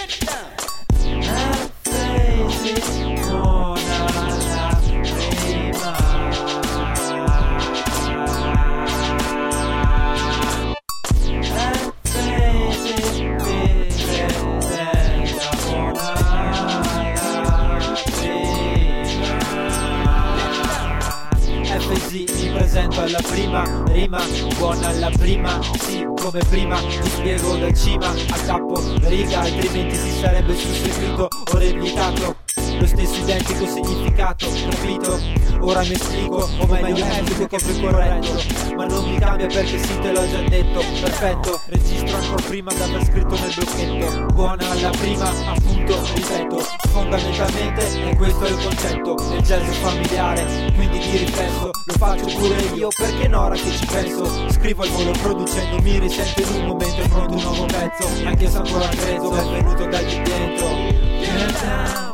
Mi presento alla prima rima, buona alla prima, sì, come prima, ti spiego da cima a capo riga, altrimenti si sarebbe susseguito o replicato lo stesso identico significato, capito? Ora mi esplico, o meglio esplico che è più corretto, ma non mi cambia perché sì te l'ho già detto. Perfetto, registro ancora prima d'aver scritto nel blocchetto. Buona alla prima, appunto, ripeto, fondamentalmente è questo il concetto. Il jazz è familiare, quindi di riflesso lo faccio pure io, perché no, ora che ci penso. Scrivo al volo producendo, mi risento in un momento, è pronto un nuovo pezzo, anche se ancora credo è venuto da lì dentro.